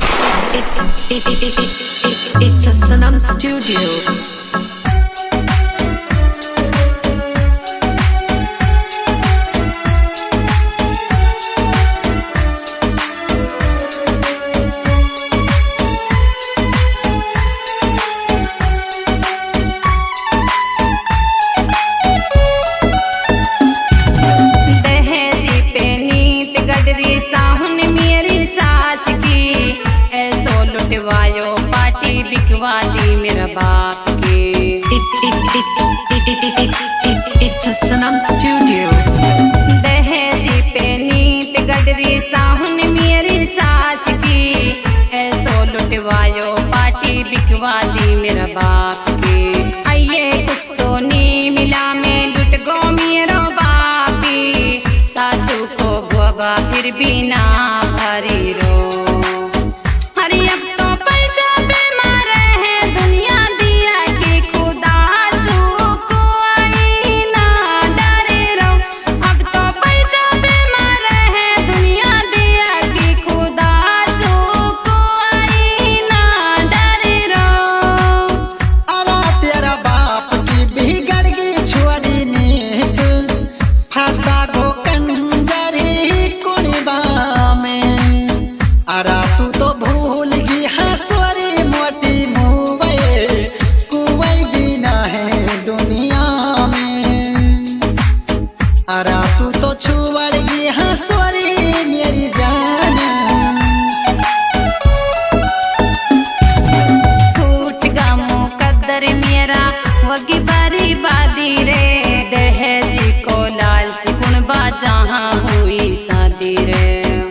It's a Sanam Studio. Party बिकवा दी मेरा बाप के। It's a Sanam Studio. दहेजी पे नीत गडरी साहुन मेरी सास की, ऐसो लुटवायो पार्टी बिकवा दी मेरा बाप के। आइए कुछ तो नहीं मिला मैं लुट गो मेरा बापी, सासू को बुआ फिर भी ना भरी रो। तू तो छुअड़ गई हंसवरी मेरी जान। फूट गा मुकद्दर मेरा वगी बारी बादी रे, दहेजी को लालच कुणबा जहाँ हुई शादी रे।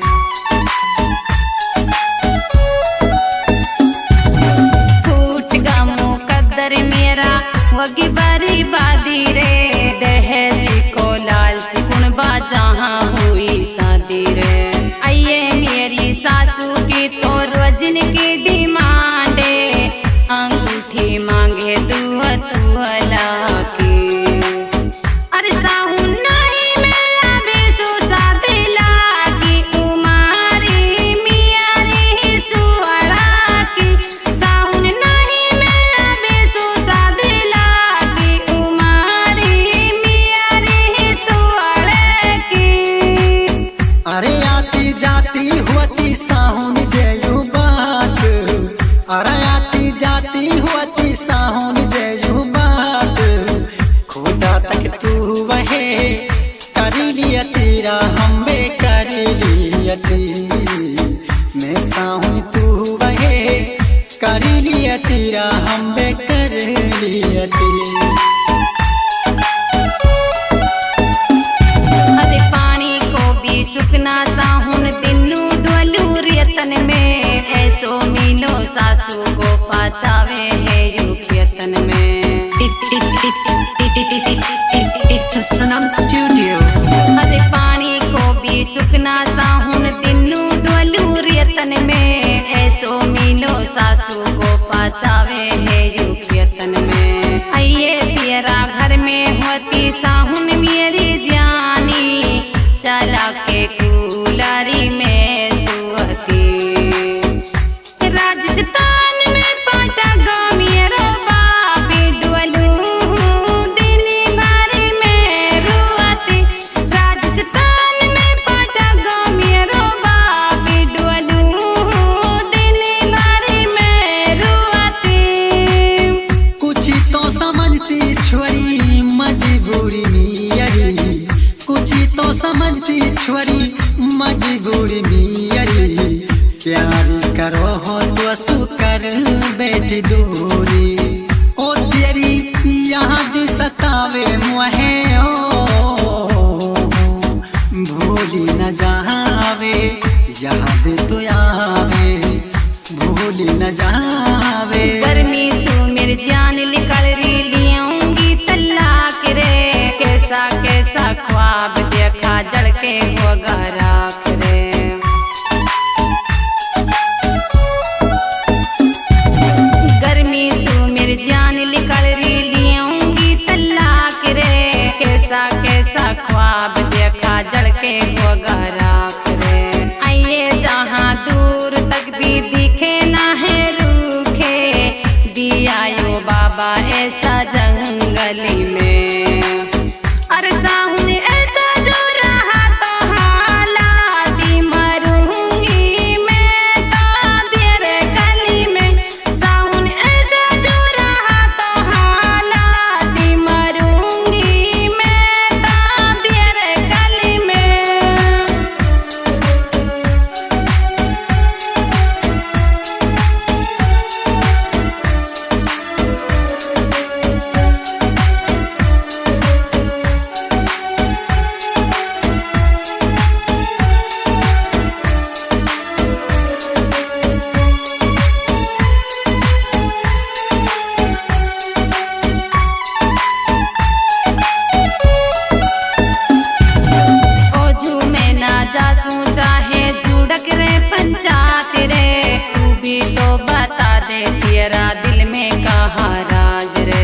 फूट गा मुकद्दर मेरा वगी बारी बादी रे, दहेजी को लालच कुणबा जहाँ हुई शादी रे। आइए मेरी सासू की तो रोजन की डिमांडे, अंगूठी मांगे दुआ तुहला की। अरे साहू नहीं मेरा बेसु शादी लागी, उमारी मियारी सुअड़ा की। साहू नहीं मेरा बेसु शादी लागी, उमारी मियारी सुअड़ा की। अरे आती जाती होती साहुन जयू बात, अरे आती जाती होती साहुन जयू बात। खुदा तक तू वहे करी लिया तेरा हम बे करी लियती, मैं साहुन तू वहे करी लिया तेरा हम बे कर लियती। सुखना साहुन दिनू डोलू रियतन में, ऐसो मिलो सासू को पाचावे है युखियतन में। It's a Sanam Studio. अरे पानी को भी सुखना साहुन दिनू डोलू रियतन में, ऐसो मिलो सासू को पाचावे है युखियतन में। आइए तेरा घर में होती साहुन मेरी जानी, चला के कूलारी में सुहती। राजस्थान में पाटा गाँव मेरा बापी, डोलू दिन भरी में रुआती। राजस्थान में पाटा गाँव मेरा बापी, डोलू दिन भरी में रुआती। कुछ तो समझती छोरी मजबूरी मियरी, कुछ तो समझती छोरी मजबूरी मियरी। प्यार करो हो तो सुकर बैठी दूरी, ओ तेरी याद सतावे मुहे ओ, भूली न जावे याद तो आवे, भूली न जावे। गर्मी सु मेरी जान निकल रही लियाऊंगी तलाक रे, कैसा कैसा ख्वाब देखा जड़ के हो गराक रे। गर्मी सु मेरी जान निकल रही लियाऊंगी तलाक रे, भी तो बता दे तेरा दिल में कहा राज रे।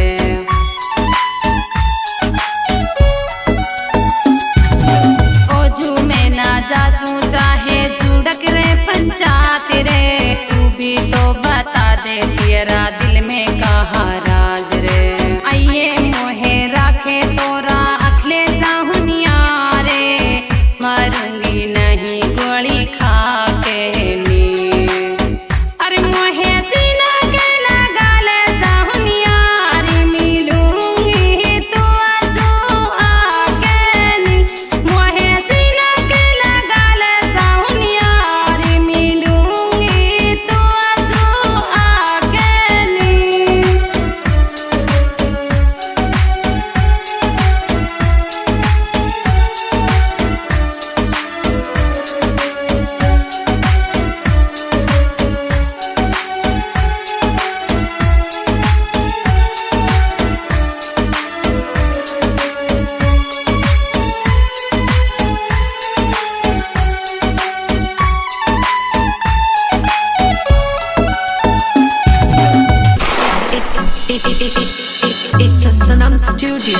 ओझू में ना जासू चाहे जुड़क रे पंचायत रे, तू भी तो बता दे तेरा दिल में कहा राज रे। आइए मोहे राखे तोरा अखले साहुनिया रे, मरूंगी नहीं गोली खा के नी। अरे मोहे सीना के लगा ले साहुनिया रे, मिलूंगी तो आंसू आके नी। मोहे सीना के लगा ले साहुनिया रे, मिलूंगी तो आंसू आके नी। It's a Sanam Studio.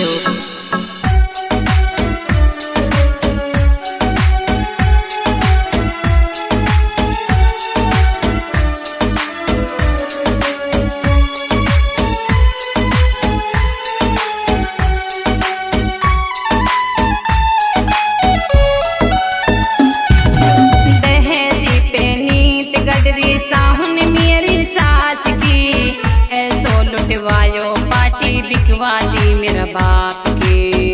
दहेजी पे नीत गडरी साहुन मेरी सास की, ऐसो लुटवायो पार्टी बिकवा दी मेरा बाप की।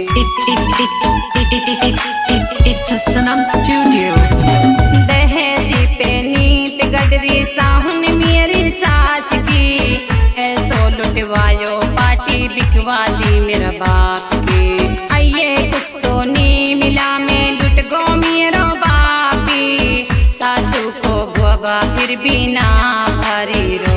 It's a Sanam Studio. दहेजी पे नीत गडरी साहुन मेरी सास की, ऐसो लुटवायो पार्टी बिकवा दी मेरा बाप की। आइए कुछ तो नहीं मिला मैं लुट गो मेरो बापी, सासू को भोबा फिर भी ना भरी रो।